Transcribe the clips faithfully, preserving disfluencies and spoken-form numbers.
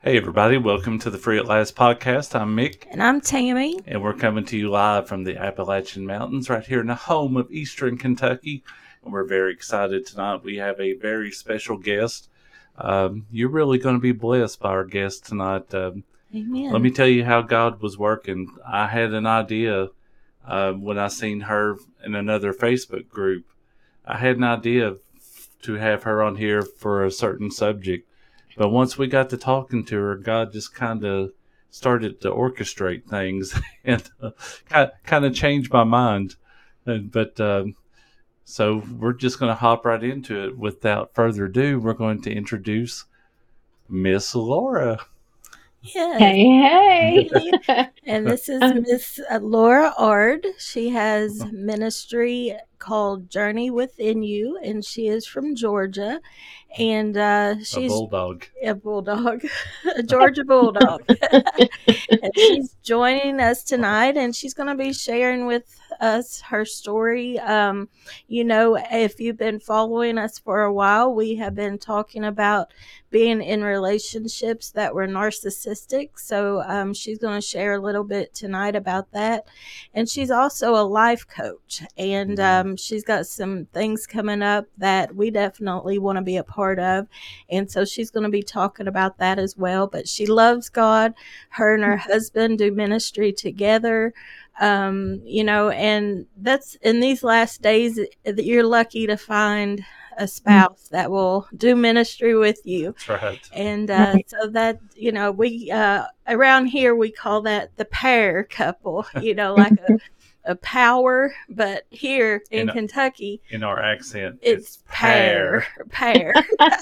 Hey, everybody, welcome to the Free at Last podcast. I'm Mick. And I'm Tammy. And we're coming to you live from the Appalachian Mountains right here in the home of Eastern Kentucky. And we're very excited tonight. We have a very special guest. Um, you're really going to be blessed by our guest tonight. Um, Amen. Let me tell you how God was working. I had an idea uh, when I seen her in another Facebook group. I had an idea to have her on here for a certain subject. But once we got to talking to her, God just kind of started to orchestrate things and uh, kind of changed my mind. And, but um, so we're just going to hop right into it. Without further ado, we're going to introduce Miss Laura. Yes. Hey, hey. And this is Miss Laura Ard. She has ministry called Journey Within You, and she is from Georgia. And uh, she's a bulldog. A bulldog, a Georgia bulldog. And she's joining us tonight, and she's going to be sharing with us her story. Um, you know, if you've been following us for a while, we have been talking about being in relationships that were narcissistic. So um, she's going to share a little bit tonight about that. And she's also a life coach, and um, she's got some things coming up that we definitely want to be a part of. And so she's going to be talking about that as well. But she loves God. Her and her husband do ministry together. Um, you know, and that's in these last days that you're lucky to find a spouse that will do ministry with you. That's right. And uh, so that, you know, we uh, around here we call that the pair couple, you know, like a, a power, but here in, in Kentucky, in our accent, it's, it's pair. Pair.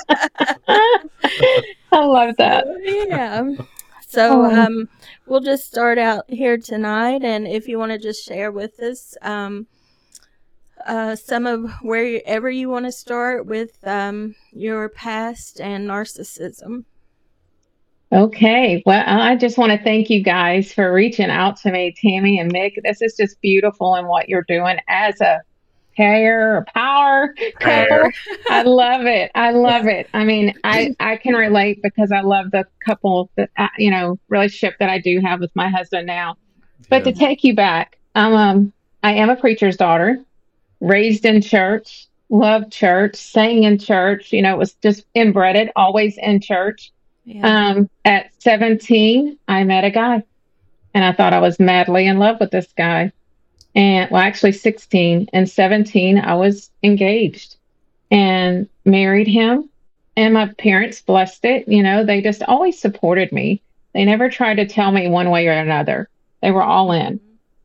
I love that. So, yeah. So um, we'll just start out here tonight, and if you want to just share with us um, uh, some of wherever you want to start with um, your past and narcissism. Okay. Well, I just want to thank you guys for reaching out to me, Tammy and Mick. This is just beautiful in what you're doing as a pair or power couple. I love it. I love it. I mean, I, I can relate because I love the couple that, I, you know, relationship that I do have with my husband now. But yeah. To take you back, I'm, um, I am a preacher's daughter, raised in church, loved church, sang in church. You know, it was just inbred, always in church. Yeah. Um, at seventeen, I met a guy, and I thought I was madly in love with this guy. And well, actually sixteen and seventeen, I was engaged and married him. And my parents blessed it. You know, they just always supported me. They never tried to tell me one way or another. They were all in.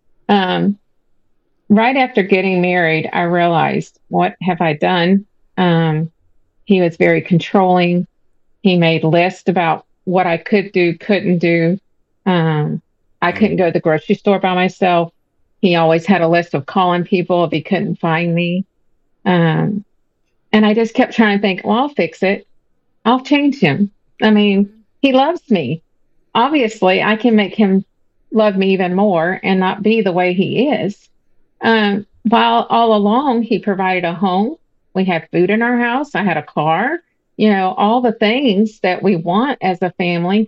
Um, right after getting married, I realized, what have I done? Um, he was very controlling. He made lists about what I could do, couldn't do. Um, I couldn't go to the grocery store by myself. He always had a list of calling people if he couldn't find me. Um, and I just kept trying to think, well, I'll fix it. I'll change him. I mean, he loves me. Obviously, I can make him love me even more and not be the way he is. Um, while all along, he provided a home. We had food in our house. I had a car, you know, all the things that we want as a family.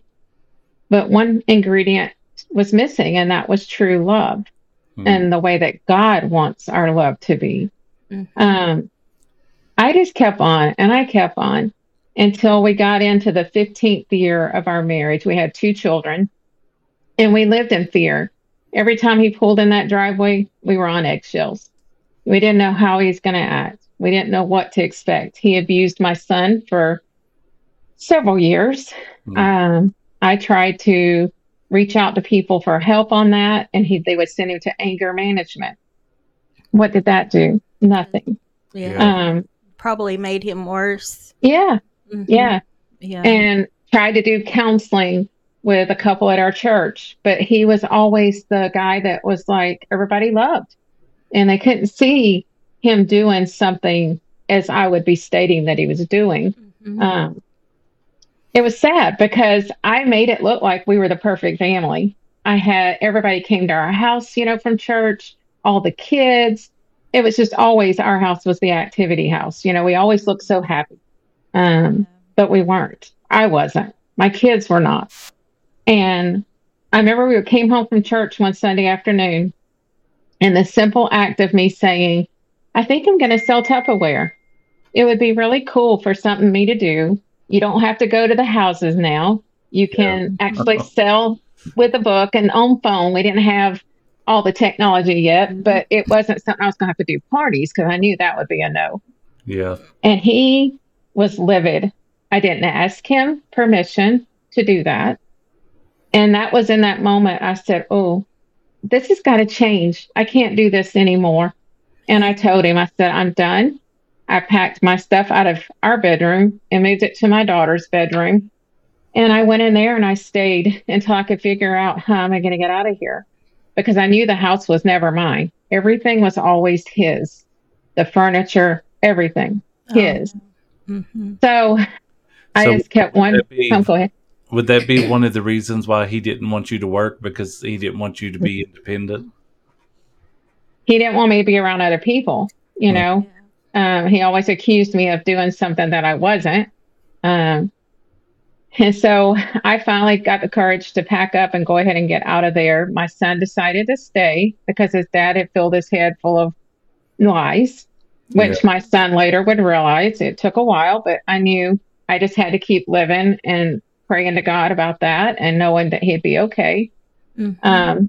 But one ingredient was missing, and that was true love. And the way that God wants our love to be. Mm-hmm. Um, I just kept on and I kept on until we got into the fifteenth year of our marriage. We had two children and we lived in fear. Every time he pulled in that driveway, we were on eggshells. We didn't know how he was going to act. We didn't know what to expect. He abused my son for several years. Mm-hmm. Um, I tried to reach out to people for help on that, and he they would send him to anger management. What did that do? Nothing. Yeah. Um, probably made him worse. Yeah. Mm-hmm. Yeah. Yeah. And tried to do counseling with a couple at our church, but he was always the guy that was like everybody loved, and they couldn't see him doing something as I would be stating that he was doing. Mm-hmm. Um, It was sad because I made it look like we were the perfect family. I had everybody came to our house, you know, from church, all the kids. It was just always our house was the activity house. You know, we always looked so happy, um, but we weren't. I wasn't. My kids were not. And I remember we came home from church one Sunday afternoon, and the simple act of me saying, I think I'm going to sell Tupperware. It would be really cool for something me to do. You don't have to go to the houses now. You can yeah. actually sell with a book and on phone. We didn't have all the technology yet, but it wasn't something I was going to have to do parties because I knew that would be a no. Yeah. And he was livid. I didn't ask him permission to do that. And that was in that moment I said, oh, this has got to change. I can't do this anymore. And I told him, I said, I'm done. I packed my stuff out of our bedroom and moved it to my daughter's bedroom. And I went in there and I stayed until I could figure out how am I going to get out of here. Because I knew the house was never mine. Everything was always his. The furniture, everything, his. Oh. Mm-hmm. So I so just kept one. Be, oh, go ahead. Would that be one of the reasons why he didn't want you to work? Because he didn't want you to be independent? He didn't want me to be around other people, you mm-hmm. know. Um, he always accused me of doing something that I wasn't. Um, and so I finally got the courage to pack up and go ahead and get out of there. My son decided to stay because his dad had filled his head full of lies, which yeah. my son later would realize. It took a while, but I knew I just had to keep living and praying to God about that and knowing that he'd be okay. Mm-hmm. Um,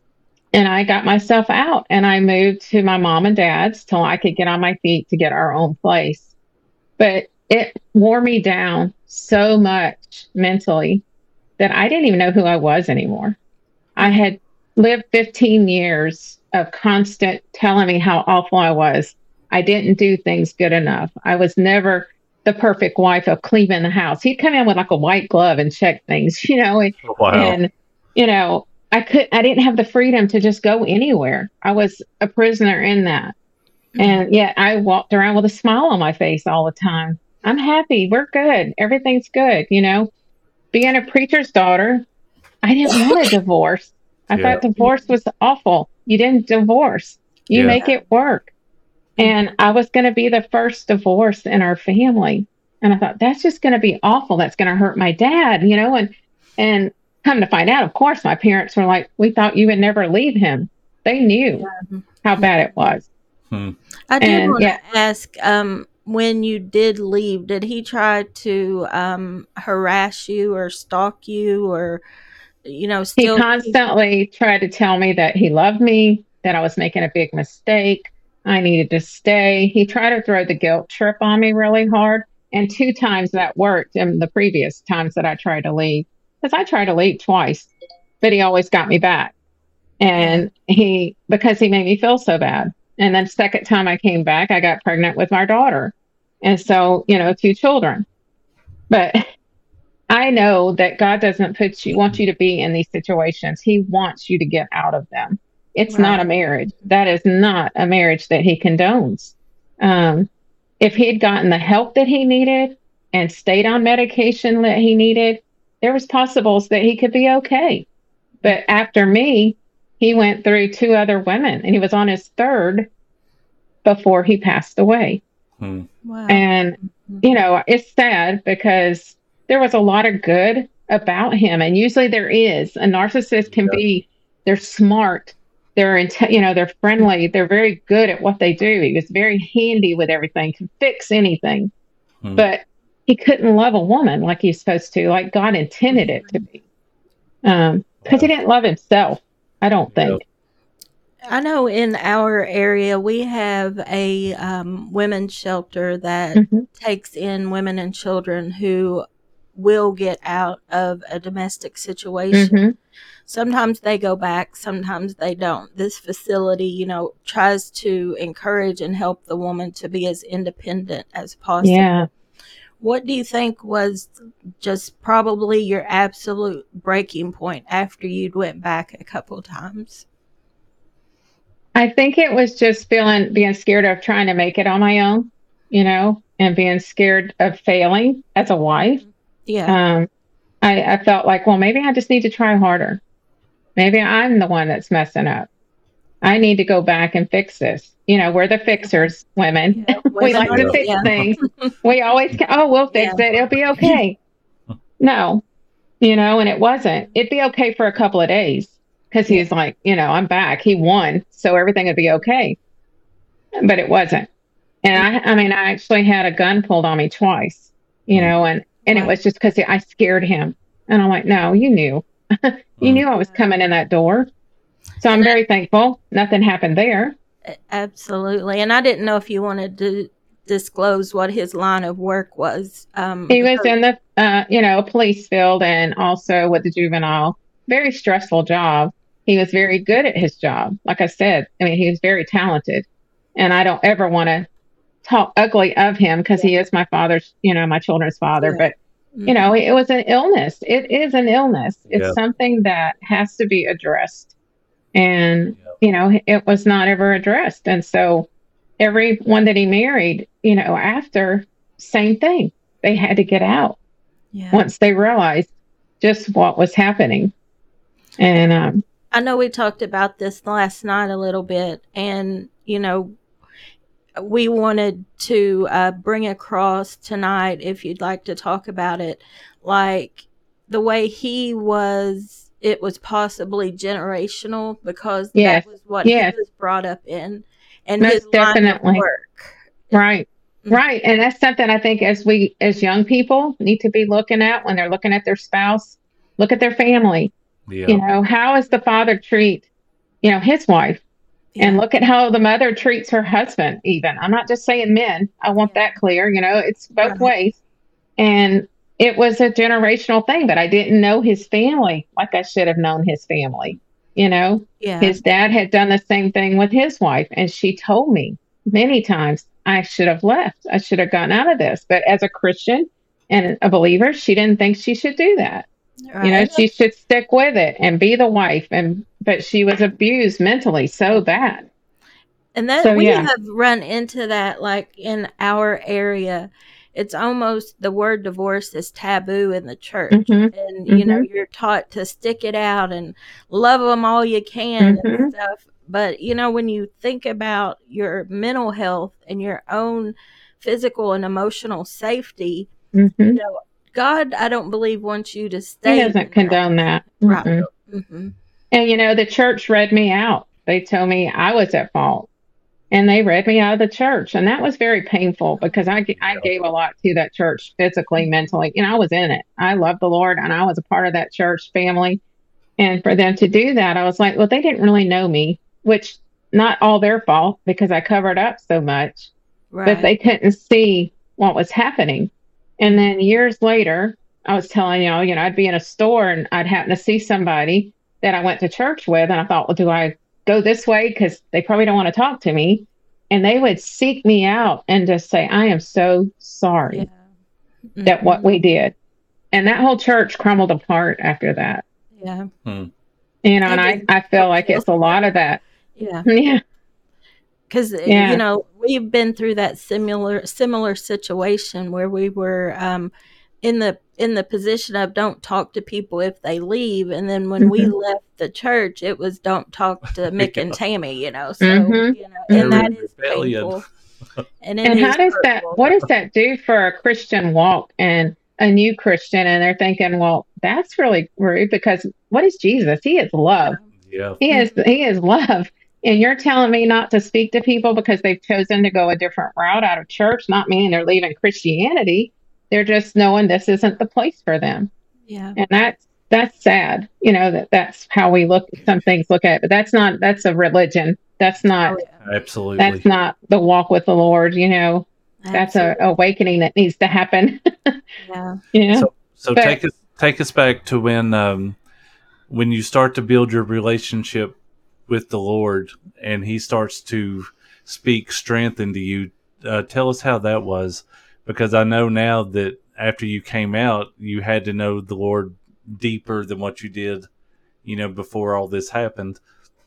and I got myself out and I moved to my mom and dad's till I could get on my feet to get our own place. But it wore me down so much mentally that I didn't even know who I was anymore. I had lived fifteen years of constant telling me how awful I was. I didn't do things good enough. I was never the perfect wife of cleaning the house. He'd come in with like a white glove and check things, you know, and, wow. and you know, I could, I didn't have the freedom to just go anywhere. I was a prisoner in that. Mm-hmm. And yet I walked around with a smile on my face all the time. I'm happy. We're good. Everything's good. You know, being a preacher's daughter, I didn't want a divorce. I yeah. thought divorce was awful. You didn't divorce. You yeah. make it work. And I was going to be the first divorce in our family. And I thought, that's just going to be awful. That's going to hurt my dad, you know, and, and come to find out, of course, my parents were like, we thought you would never leave him. They knew yeah. how bad it was. Hmm. I did want yeah. to ask, um, when you did leave, did he try to um, harass you or stalk you or, you know, still? He constantly tried to tell me that he loved me, that I was making a big mistake. I needed to stay. He tried to throw the guilt trip on me really hard. And two times that worked in the previous times that I tried to leave. Because I tried to leave twice, but he always got me back. And he, because he made me feel so bad. And then the second time I came back, I got pregnant with my daughter. And so, you know, two children. But I know that God doesn't put you, want you to be in these situations. He wants you to get out of them. It's right. not a marriage. That is not a marriage that he condones. Um, if he had gotten the help that he needed and stayed on medication that he needed, there was possibles that he could be okay. But after me, he went through two other women and he was on his third before he passed away. Hmm. Wow. And, you know, it's sad because there was a lot of good about him. And usually there is. A narcissist can yeah. be, they're smart. They're, inte- you know, they're friendly. They're very good at what they do. He was very handy with everything, could fix anything. Hmm. But he couldn't love a woman like he's supposed to, like God intended it to be. Um, because he didn't love himself, I don't think. I know in our area we have a um, women's shelter that mm-hmm. takes in women and children who will get out of a domestic situation. Mm-hmm. Sometimes they go back, sometimes they don't. This facility, you know, tries to encourage and help the woman to be as independent as possible. Yeah. What do you think was just probably your absolute breaking point after you'd went back a couple times? I think it was just feeling, being scared of trying to make it on my own, you know, and being scared of failing as a wife. Yeah. Um, I, I felt like, well, maybe I just need to try harder. Maybe I'm the one that's messing up. I need to go back and fix this. You know, we're the fixers, women. Yeah, we like to fix yeah. things. We always, can, oh, we'll fix yeah. it. It'll be okay. No, you know, and it wasn't. It'd be okay for a couple of days because he was like, you know, I'm back. He won, so everything would be okay. But it wasn't. And I, I mean, I actually had a gun pulled on me twice, you know, and, and it was just because I scared him. And I'm like, no, you knew. You knew I was coming in that door. So I'm very thankful. Nothing happened there. Absolutely. And I didn't know if you wanted to disclose what his line of work was. Um, he was in the, uh, you know, police field and also with the juvenile. Very stressful job. He was very good at his job. Like I said, I mean, he was very talented. And I don't ever want to talk ugly of him because yeah. he is my father's, you know, my children's father. Yeah. But, mm-hmm. you know, it was an illness. It is an illness. It's yeah. something that has to be addressed. And, yeah. you know, it was not ever addressed. And so everyone that he married, you know, after, same thing. They had to get out yeah. once they realized just what was happening. And um, I know we talked about this last night a little bit. And, you know, we wanted to uh, bring across tonight, if you'd like to talk about it, like the way he was, it was possibly generational because yes. that was what yes. he was brought up in. And most his definitely line of work. Right. Mm-hmm. Right. And that's something I think as we, as young people need to be looking at when they're looking at their spouse, look at their family. Yeah. You know, how does the father treat, you know, his wife? Yeah. And look at how the mother treats her husband, even. I'm not just saying men. I want yeah. that clear. You know, it's both right. ways. And it was a generational thing, but I didn't know his family like I should have known his family. You know, yeah. his dad had done the same thing with his wife. And she told me many times I should have left. I should have gotten out of this. But as a Christian and a believer, she didn't think she should do that. Right. You know, she should stick with it and be the wife. And but she was abused mentally so bad. And that so, we yeah. have run into that, like in our area. It's almost the word divorce is taboo in the church. Mm-hmm. And, you mm-hmm. know, you're taught to stick it out and love them all you can mm-hmm. and stuff. But, you know, when you think about your mental health and your own physical and emotional safety, mm-hmm. you know, God, I don't believe, wants you to stay. He doesn't condone that. that. Right. Mm-hmm. Mm-hmm. And, you know, the church read me out. They told me I was at fault. And they read me out of the church. And that was very painful because I, I gave a lot to that church physically, mentally. You know, I was in it. I loved the Lord and I was a part of that church family. And for them to do that, I was like, well, they didn't really know me, which not all their fault because I covered up so much. Right. But they couldn't see what was happening. And then years later, I was telling you, you know, I'd be in a store and I'd happen to see somebody that I went to church with. And I thought, well, do I go this way? Because they probably don't want to talk to me. And they would seek me out and just say, I am so sorry yeah. mm-hmm. that what we did. And that whole church crumbled apart after that. Yeah. Hmm. You know, and I, I feel like it's a lot of that. Yeah. Yeah. Because, yeah. you know, we've been through that similar similar situation where we were um, in the in the position of don't talk to people if they leave. And then when mm-hmm. we left the church, it was don't talk to Mick and Tammy, you know. So, mm-hmm. you know, and that is painful. And, and how does that, what does that do for a Christian walk and a new Christian? And they're thinking, well, that's really rude because what is Jesus? He is love. Yeah. He is, he is love. And you're telling me not to speak to people because they've chosen to go a different route out of church, not meaning they're leaving Christianity. They're just knowing this isn't the place for them. Yeah. And that's, that's sad, you know, that that's how we look, some things look at it, but that's not, that's a religion. That's not, oh, yeah. absolutely. That's not the walk with the Lord, you know, absolutely. That's a awakening that needs to happen. Yeah. You know? So, so but, take us, take us back to when, um, when you start to build your relationship with the Lord and he starts to speak strength into you. Uh, tell us how that was, because I know now that after you came out, you had to know the Lord deeper than what you did, you know, before all this happened.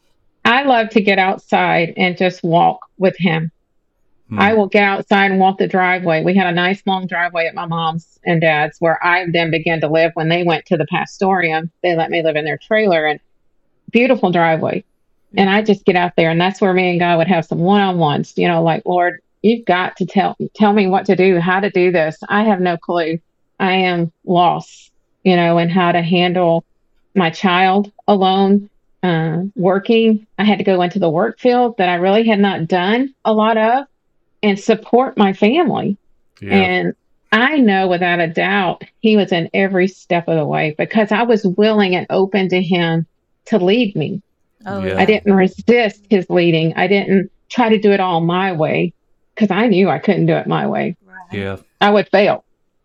I love to get outside and just walk with him. Hmm. I will get outside and walk the driveway. We had a nice long driveway at my mom's and dad's where I then began to live. When they went to the pastorium, they let me live in their trailer, and beautiful driveway. And I just get out there, and that's where me and God would have some one-on-ones, you know, like, Lord, you've got to tell tell me what to do, how to do this. I have no clue. I am lost. you know, and how to handle my child alone, uh, working. I had to go into the work field that I really had not done a lot of and support my family. Yeah. And I know without a doubt he was in every step of the way because I was willing and open to him to lead me. Oh, Yeah. I didn't resist his leading. I didn't try to do it all my way because I knew I couldn't do it my way. Right. Yeah. I would fail.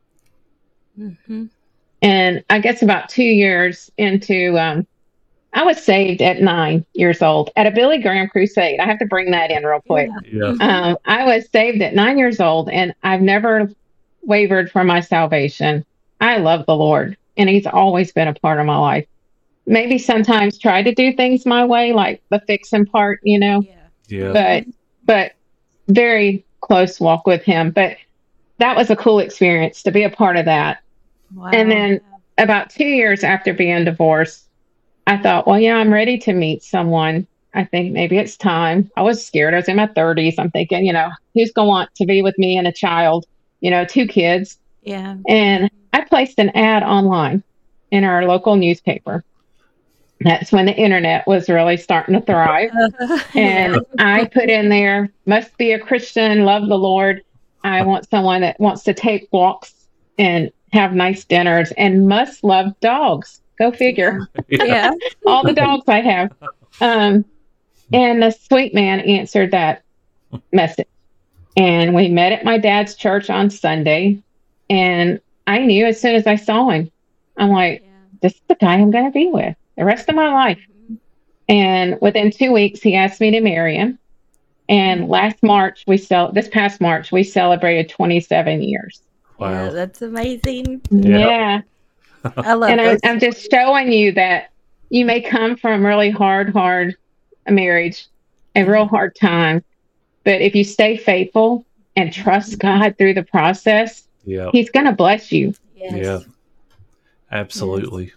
Mm-hmm. And I guess about two years into, um, I was saved at nine years old at a Billy Graham crusade. I have to bring that in real quick. Yeah. Um, I was saved at nine years old, and I've never wavered from my salvation. I love the Lord, and He's always been a part of my life. Maybe sometimes try to do things my way, like the fixing part, you know, Yeah. Yeah. but but very close walk with Him. But that was a cool experience to be a part of that. Wow. And then about two years after being divorced, I thought, well, yeah, I'm ready to meet someone. I think maybe it's time. I was scared. I was in my thirties. I'm thinking, you know, who's going to want to be with me and a child, you know, two kids. Yeah. And I placed an ad online in our local newspaper. That's when the internet was really starting to thrive. And I put in there, must be a Christian, love the Lord. I want someone that wants to take walks and have nice dinners and must love dogs. Go figure. Yeah. All the dogs I have. Um, and the sweet man answered that message. And we met at my dad's church on Sunday. And I knew as soon as I saw him, I'm like, Yeah. this is the guy I'm going to be with the rest of my life. And within two weeks, he asked me to marry him. And last March, we cel- this past March, we celebrated twenty-seven years. Yeah, Wow. that's amazing. Yeah. Yeah. I love And I, those. I'm just showing you that you may come from really hard, hard a marriage, a real hard time. But if you stay faithful and trust God through the process, Yeah. He's going to bless you. Yes. Yeah. Absolutely.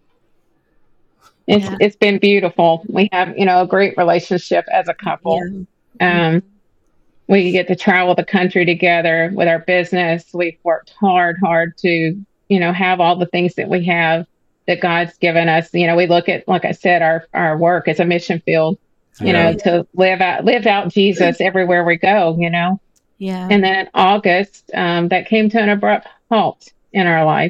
It's Yeah. It's been beautiful. We have, you know, a great relationship as a couple. Yeah. Um, we get to travel the country together with our business. We've worked hard, hard to, you know, have all the things that we have that God's given us. You know, we look at, like I said, our, our work as a mission field, you Yeah. know, to live out, live out Jesus everywhere we go, you know. Yeah. And then in August, um, that came to an abrupt halt in our life.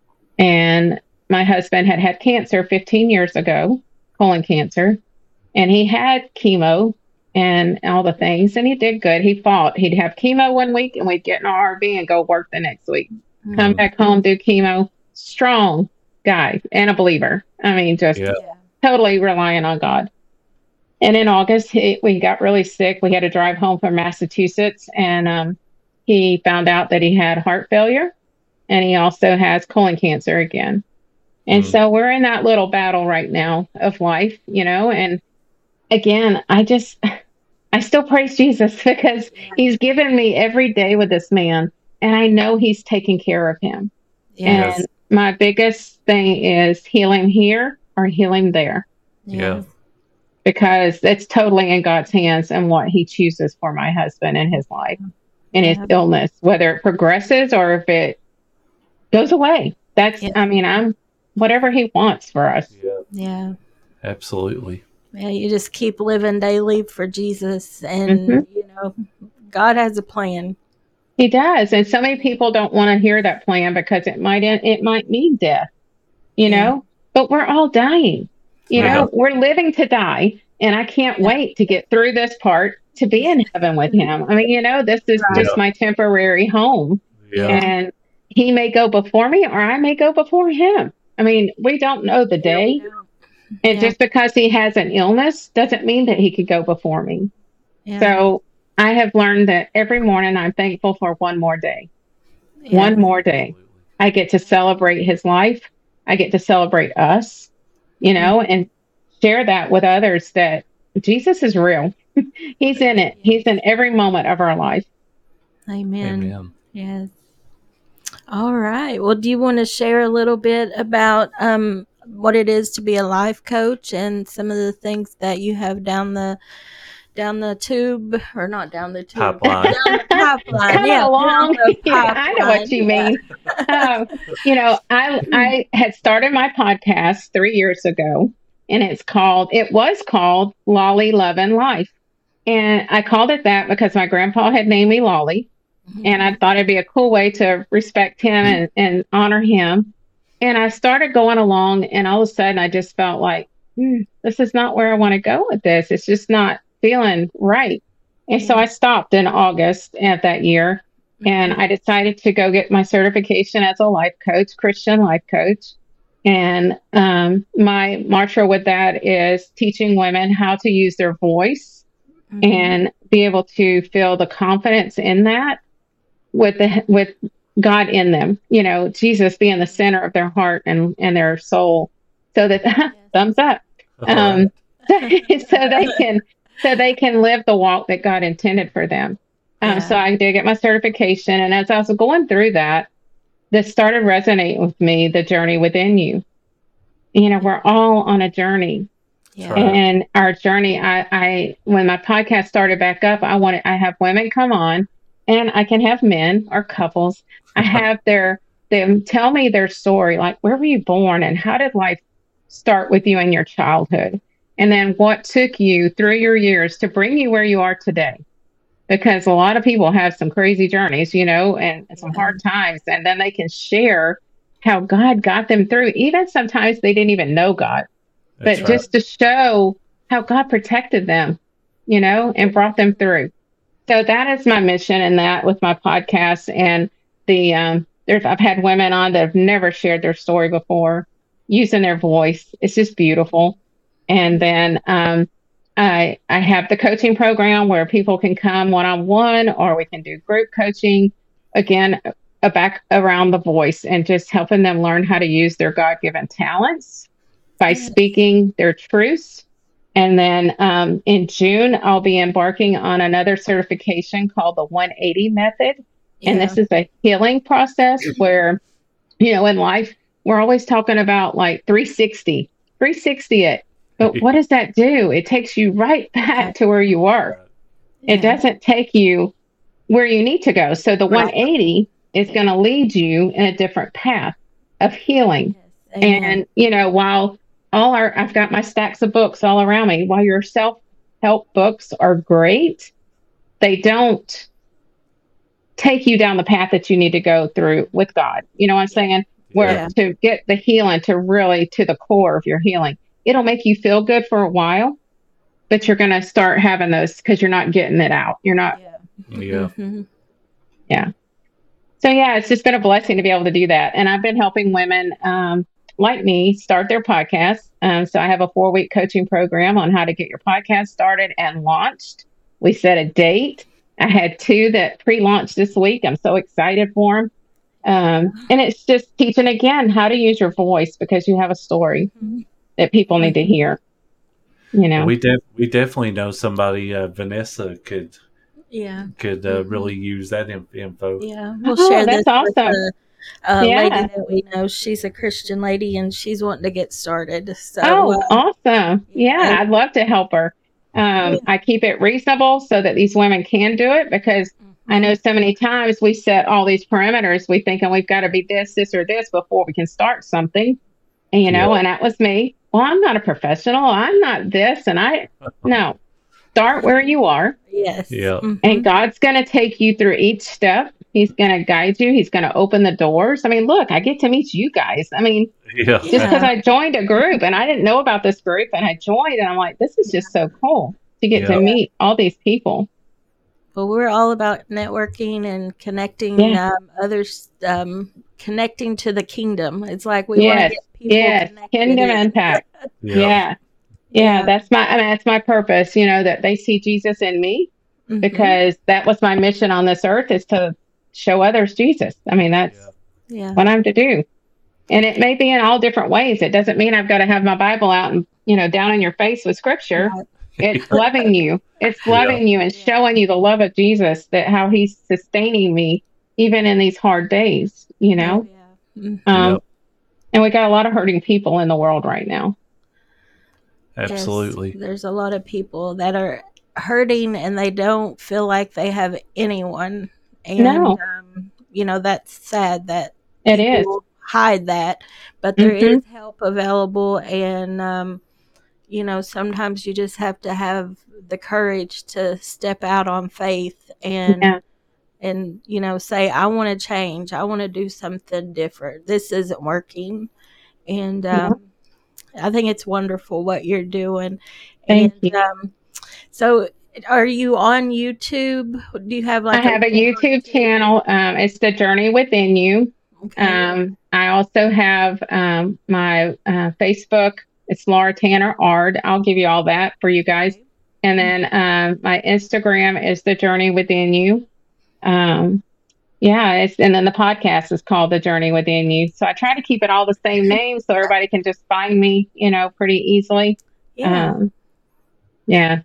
And my husband had had cancer fifteen years ago, colon cancer, and he had chemo and all the things, and he did good. He fought. He'd have chemo one week, and we'd get in our R V and go work the next week. Come Mhm. back home, do chemo. Strong guy and a believer. I mean, just Yeah. Yeah. totally relying on God. And in August, he, we got really sick. We had to drive home from Massachusetts, and um, he found out that he had heart failure, and he also has colon cancer again. And Mm. so we're in that little battle right now of life, you know. And again, I just, I still praise Jesus because He's given me every day with this man, and I know He's taking care of him. Yeah. And my biggest thing is heal him here or heal him there, Yeah. because it's totally in God's hands and what He chooses for my husband and his life and his Yeah. illness, whether it progresses or if it goes away. That's, Yeah. I mean, I'm whatever He wants for us. Yeah. Yeah. Absolutely. Yeah. You just keep living daily for Jesus, and Mhm. you know, God has a plan. He does. And so many people don't want to hear that plan because it might, it might mean death, you Yeah. know, but we're all dying, you Yeah. know, we're living to die. And I can't Yeah. wait to get through this part to be in heaven with Him. I mean, you know, this is Right. just my temporary home. Yeah. And He may go before me or I may go before Him. I mean, we don't know the day. And Yeah. just because He has an illness doesn't mean that He could go before me. Yeah. So I have learned that every morning I'm thankful for one more day. Yeah. One more day. I get to celebrate His life. I get to celebrate us, you know, and share that with others that Jesus is real. He's in it. He's in every moment of our life. Amen. Amen. Yes. All right. Well, do you want to share a little bit about um, what it is to be a life coach and some of the things that you have down the down the tube, or not down the tube, Pipeline. down the pipeline. Coming Yeah, along. down the Yeah, I know what you pipeline. mean. Um, you know, I I had started my podcast three years ago, and it's called. It was called Lolly Lovin' Life, and I called it that because my grandpa had named me Lolly, and I thought it'd be a cool way to respect him and, and honor him. And I started going along, and all of a sudden, I just felt like, hmm, this is not where I want to go with this. It's just not feeling right. And so I stopped in August of that year, and I decided to go get my certification as a life coach, Christian life coach. And um, my mantra with that is teaching women how to use their voice Mhm. and be able to feel the confidence in that with the with God in them, you know, Jesus being the center of their heart and, and their soul, so that thumbs up, um, so they can so they can live the walk that God intended for them. Um, Yeah. So I did get my certification, and as I was going through that, this started resonating with me. The journey within you, you know, we're all on a journey. Yeah. Right. And our journey, I, I, when my podcast started back up, I wanted, I have women come on, and I can have men or couples. I have their, them tell me their story, like, where were you born and how did life start with you in your childhood? And then what took you through your years to bring you where you are today? Because a lot of people have some crazy journeys, you know, and, and some hard times, and then they can share how God got them through. Even sometimes they didn't even know God. But That's right. just to show how God protected them, you know, and brought them through. So that is my mission, and that with my podcast. And the um, there's I've had women on that have never shared their story before, using their voice. It's just beautiful. And then um, I I have the coaching program where people can come one on one, or we can do group coaching. Again, uh, back around the voice and just helping them learn how to use their God given talents by Yes. speaking their truths. And then um, in June, I'll be embarking on another certification called the one eighty method. And Yeah. this is a healing process where, you know, in life, we're always talking about like three sixty, three sixty it. But what does that do? It takes you right back to where you were. It Yeah. doesn't take you where you need to go. So the Right. one eighty is going to lead you in a different path of healing. Yes. Amen. And, you know, while all our, I've got my stacks of books all around me, while your self-help books are great, they don't take you down the path that you need to go through with God. You know what I'm saying? Where Yeah. to get the healing to really to the core of your healing, it'll make you feel good for a while, but you're going to start having those because you're not getting it out. You're not. Yeah. Yeah. Mhm. So yeah, it's just been a blessing to be able to do that. And I've been helping women um, like me start their podcast. Um, so I have a four week coaching program on how to get your podcast started and launched. We set a date. I had two that pre-launched this week. I'm so excited for them. Um, and it's just teaching again how to use your voice because you have a story Mhm. that people need to hear. You know, We def- we definitely know somebody. Uh, Vanessa could Yeah. could uh, Mhm. really use that in- info. Yeah. We'll Oh, share that's this with awesome. the uh, Yeah. lady that we know. She's a Christian lady, and she's wanting to get started. So oh, uh, awesome. Yeah, yeah. I'd love to help her. Um, Yeah. I keep it reasonable so that these women can do it because I know so many times we set all these parameters. We thinking we've got to be this, this, or this before we can start something. And, you know, Yeah. and that was me. Well, I'm not a professional. I'm not this. And I, no, start where you are. Yes. Yeah. Mhm. And God's going to take you through each step. He's going to guide you. He's going to open the doors. I mean, look, I get to meet you guys. I mean, Yeah. just because Yeah. I joined a group and I didn't know about this group and I joined and I'm like, this is just so cool to get Yeah. to meet all these people. Well, we're all about networking and connecting Yeah. um, others, um, connecting to the kingdom. It's like we want to Yes. get people Yes. connected. Kingdom in. impact. Yeah. Yeah. yeah. Yeah. That's my, I mean, that's my purpose, you know, that they see Jesus in me Mhm. because that was my mission on this earth is to show others Jesus. I mean, that's Yeah. what I'm to do. And it may be in all different ways. It doesn't mean I've got to have my Bible out and, you know, down in your face with scripture. Right. It's loving you. It's Yeah. loving you and showing you the love of Jesus, that how he's sustaining me even in these hard days, you know? Oh, yeah. Mhm. Um, Yep. And we got a lot of hurting people in the world right now. Absolutely. Yes, there's a lot of people that are hurting and they don't feel like they have anyone. And, No. um, you know, that's sad that It people is. hide that, but there Mhm. is help available. And, um, you know, sometimes you just have to have the courage to step out on faith and, Yeah. and, you know, say, I want to change. I want to do something different. This isn't working. And, um, I think it's wonderful what you're doing. Thank And, you. um, so are you on YouTube? Do you have I like have a YouTube channel. Um, it's The Journey Within You. Okay. Um, I also have um, my uh, Facebook. It's Laura Tanner Ard. I'll give you all that for you guys. Okay. And then um, my Instagram is The Journey Within You. Um, yeah, it's, and then the podcast is called The Journey Within You. So I try to keep it all the same name so everybody can just find me, you know, pretty easily. Yeah. Um, yeah.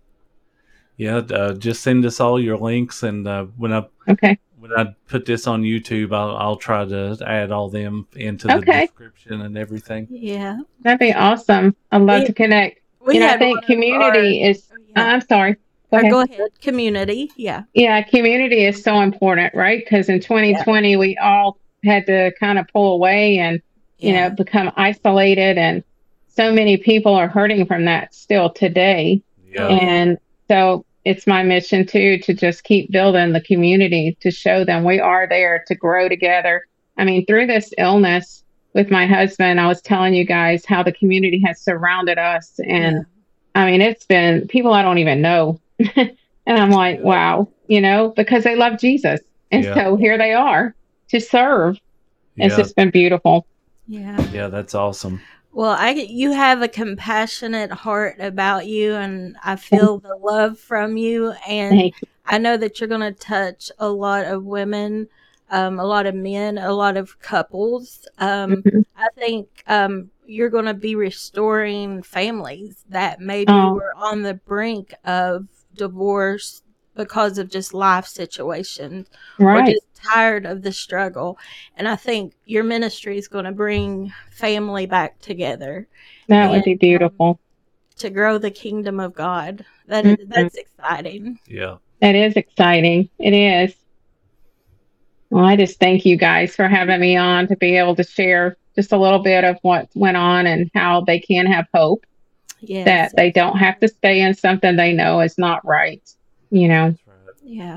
Yeah, uh, just send us all your links, and uh, when I Okay. when I put this on YouTube, I'll I'll try to add all them into the Okay. description and everything. Yeah. That'd be awesome. I'd love We- to connect. We You know, I had think one of community our- is, yeah. I'm sorry. Go Or ahead. go ahead. Community. Yeah. Yeah, community is so important, right? Because in twenty twenty, we all had to kind of pull away and, you Yeah. know, become isolated. And so many people are hurting from that still today. Yeah, Yeah. And so it's my mission too, to just keep building the community, to show them we are there to grow together. I mean, through this illness with my husband, I was telling you guys how the community has surrounded us. And Yeah. I mean, it's been people I don't even know. And I'm like, wow, you know, because they love Jesus. And Yeah. so here they are to serve. It's yeah, just been beautiful. Yeah. yeah. That's awesome. Well, I you have a compassionate heart about you, and I feel the love from you. And Thank you. I know that you're going to touch a lot of women, um, a lot of men, a lot of couples. Um, Mhm. I think um, you're going to be restoring families that maybe Oh. were on the brink of divorce because of just life situations, or Right. just tired of the struggle. And I think your ministry is going to bring family back together That would and, be um, beautiful. to grow the kingdom of God. That Mhm. that's exciting. Yeah, That is exciting. It is. Well, I just thank you guys for having me on to be able to share just a little bit of what went on and how they can have hope, Yes. that they don't have to stay in something they know is not right, you know. that's right. Yeah.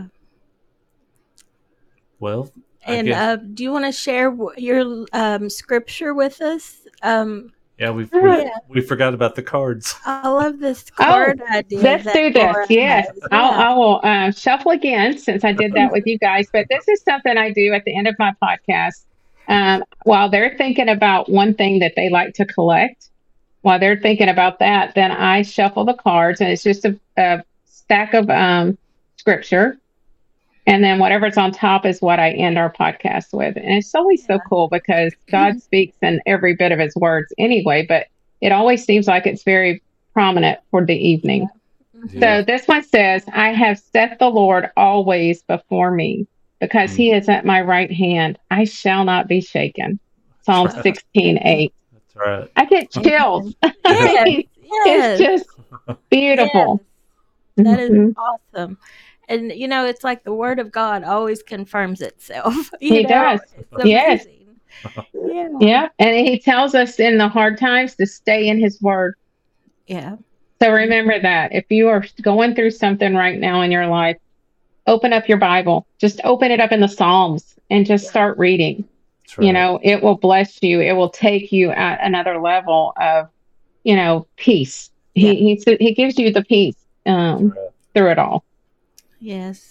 Well, I And guess, uh, do you want to share wh- your um, scripture with us? Um, yeah, we've, Yeah. we we forgot about the cards. I love this card idea. Let's that do this. Laura Yes. has. I'll, Yeah. I will uh, shuffle again since I did that with you guys. But this is something I do at the end of my podcast. Um, while they're thinking about one thing that they like to collect, while they're thinking about that, then I shuffle the cards, and it's just a, a stack of um, scripture. And then whatever's on top is what I end our podcast with. And it's always so cool because God speaks in every bit of his words anyway, but it always seems like it's very prominent for the evening. Yeah. So this one says, I have set the Lord always before me, because he is at my right hand. I shall not be shaken. Psalm sixteen eight. That's right. I get chills. I Yes. mean, Yes. it's just beautiful. Yes. That is Mhm. awesome. And you know, it's like the word of God always confirms itself. You He know, does. It's Yes. amazing. Yeah. Yeah. And he tells us in the hard times to stay in his word. Yeah. So remember that if you are going through something right now in your life, open up your Bible. Just open it up in the Psalms and just start reading. That's right. You know, it will bless you. It will take you at another level of, you know, peace. Yeah. He he s- he gives you the peace um, That's right. through it all. Yes.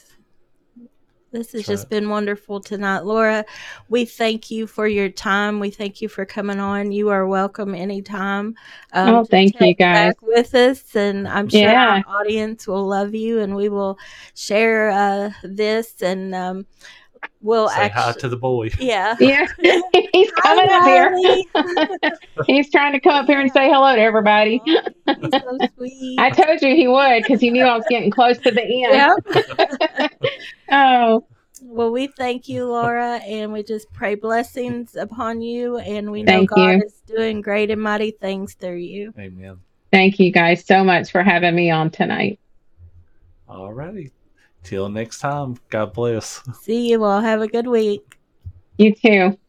This has That's just right. been wonderful tonight. Laura, we thank you for your time. We thank you for coming on. You are welcome anytime. Um, Oh, to thank you, check guys. back with us, and I'm sure Yeah. our audience will love you, and we will share uh, this, and um, we'll Say hi actually, to the boy. yeah. Yeah, he's Hi, coming up here. Riley. He's trying to come up here and say hello to everybody. Aw, he's so sweet. I told you he would because he knew I was getting close to the end. Yeah. Oh, Well, we thank you, Laura, and we just pray blessings upon you. And we know Thank God you. is doing great and mighty things through you. Amen. thank you guys so much for having me on tonight. All righty. Till next time. God bless. See you all. Have a good week. You too.